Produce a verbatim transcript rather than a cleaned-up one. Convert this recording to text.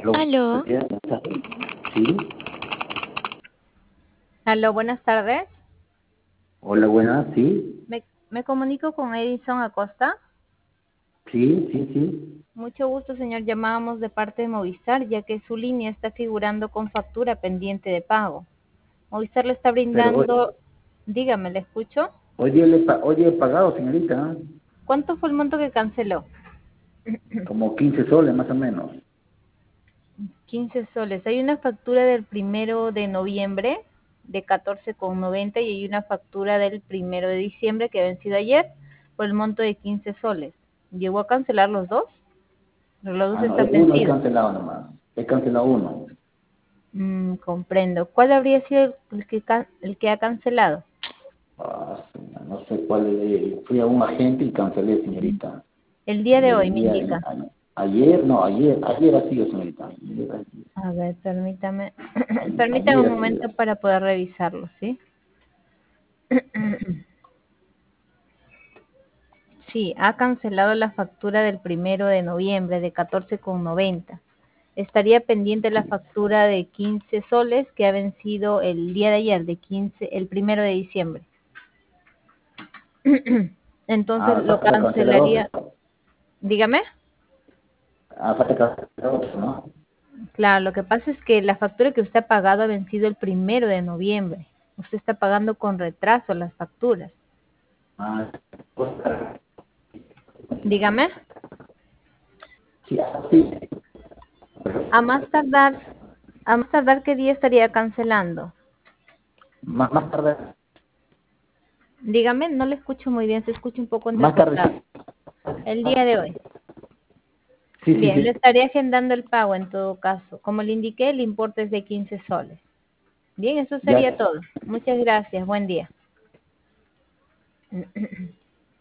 Aló, Aló, buenos días, buenas tardes. Sí, aló, buenas tardes. hola, buenas, sí, Me, me comunico con Edison Acosta. sí, sí, sí. Mucho gusto, señor. Llamábamos de parte de Movistar, ya que su línea está figurando con factura pendiente de pago. Movistar le está Pero hoy, brindando, dígame, ¿le escucho? hoy, día le, pa- hoy día he pagado, señorita, ¿no? ¿Cuánto fue el monto que canceló? Como quince soles más o menos. quince soles. Hay una factura del primero de noviembre de catorce con noventa y hay una factura del primero de diciembre que ha vencido ayer por el monto de quince soles. ¿Llegó a cancelar los dos? Los dos Ah, no, están eh, uno he vencidos. cancelado nomás. He cancelado uno. Mm, comprendo. ¿Cuál habría sido el que, can- el que ha cancelado? Ah, señor, no sé cuál, eh, fui a un agente y cancelé, señorita. El día de hoy El me día, indica. a- ayer, no, ayer, ayer ha sido, señorita. Ayer, ayer, A ver, permítame. ayer, Permítame ayer un ha sido. momento para poder revisarlo, ¿sí? Sí, ha cancelado la factura del primero de noviembre de catorce con noventa. Estaría pendiente la factura de quince soles que ha vencido el día de ayer, de quince, el primero de diciembre. Entonces Ah, lo falta cancelar cancelaría. otro. Dígame. Ah, falta cancelar otro, ¿no? Claro, lo que pasa es que la factura que usted ha pagado ha vencido el primero de noviembre. Usted está pagando con retraso las facturas. Ah, Dígame, sí, ah, sí. a más tardar, a más tardar, ¿qué día estaría cancelando? Más, más tarde, Dígame, no le escucho muy bien, se escucha un poco más entrecortado. tarde. El día de hoy. Sí, sí, Bien, le sí. estaría agendando el pago en todo caso. Como le indiqué, el importe es de quince soles. Bien, eso sería Ya. todo. Muchas gracias. Buen día.